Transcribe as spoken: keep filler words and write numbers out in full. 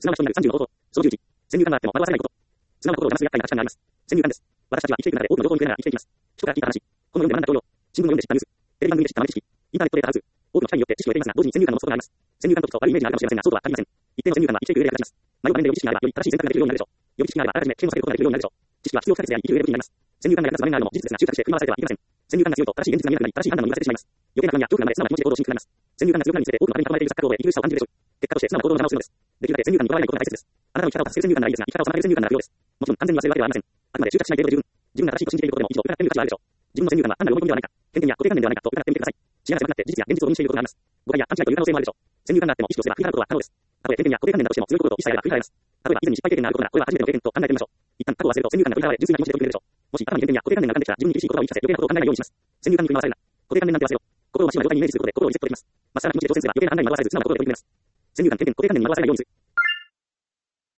すなわちとになるさんじゅうの方法、小十一、先入観があっても惑わされないこと。素直な心を騙す厄介なアクションがあります。先入観です。私たちは生きていく中で多くの情報に触れながら生きていきます。人から聞いた話、本を読んで学んだ教養、新聞を読んで知ったニュース、テレビ番組で知った豆知識、インターネットで得た数、多くの機会によって知識を得ていますが、同時に先入観の持つことがあります。先入観と基礎悪いイメージがあるかもしれませんが、そうとは限りません。一定の先入観は生きていく上で役立ちます。迷う場面で予備知識があれば、より正しい選択ができるようになるでしょう。予備知識があれば、あらかじめ危険を避けることができるようになるでしょう。知識は必要不可欠であり、生きる上で武器になります。先入観が役立つ場面があるのも事実ですが、執着して振り回されてはいけません。先入観が強いと正しい現実が見えなくなり、正しい判断も見忘れてしまいます。余計な不安や恐怖が生まれ、素直な気持ちで行動しにくくなります。先入観が強くなるにつれて多くの壁に囲まれている錯覚を覚え、息苦しさを感じるでしょう。結果として素直な行動の邪魔をするのです。できるだけ先入観にとらわれないことが大切です。あなたの生き方を助ける先入観ならいいですが、生き方を妨げる先入観なら不要です。もちろん完全に忘れるわけではありません。あくまで執着しない程度で十分。自分が正しいと信じていることでも一度疑ってみる価値があるでしょう。自分の先入観は単なる思い込みではないか、偏見や固定観念ではないかと疑ってみてください。視野が狭くなって事実や現実を見していることがあります。誤解や勘違いという可能性もあるでしょう。先入観があっても意識とすれば振り払うことは可能です。たとえ偏見や固定観念だとしても強いことを意識されれば振り払えます。例えば以前に失敗経験があることなら、これは初めての経験と考えてみましょう。一旦過去を忘れると先入観が振り払われ、純粋な気持ちで取り組めるでしょう。もし頭に偏見や固定観念が浮かんできたら、自分に厳しい言葉を言い聞かせ、余計なことを考えないようにします。先入観に振り回されるな。固定観念なんて忘れろ。心を真っ白な状態にイメージすることで心をリセットできます。まっさらな気持ちで挑戦すれば余計な判断に惑わされず素直な心で取り組めます。先入観、偏見、固定観念に惑わされないようにする。